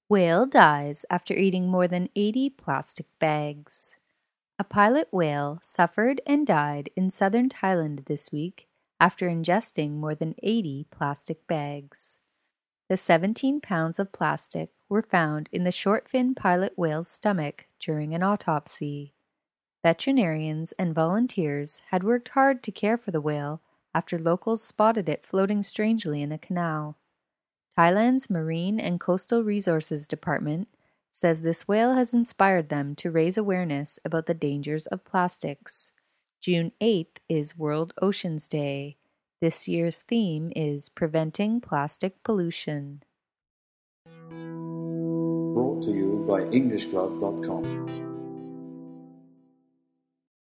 Whale dies after eating more than 80 plastic bags. A pilot whale suffered and died in southern Thailand this week after ingesting more than 80 plastic bags. The 17 pounds of plastic were found in the short-fin pilot whale's stomach during an autopsy. Veterinarians and volunteers had worked hard to care for the whale after locals spotted it floating strangely in a canal. Thailand's Marine and Coastal Resources Department says this whale has inspired them to raise awareness about the dangers of plastics. June 8th is World Oceans Day. This year's theme is Preventing Plastic Pollution. Brought to you by EnglishClub.com.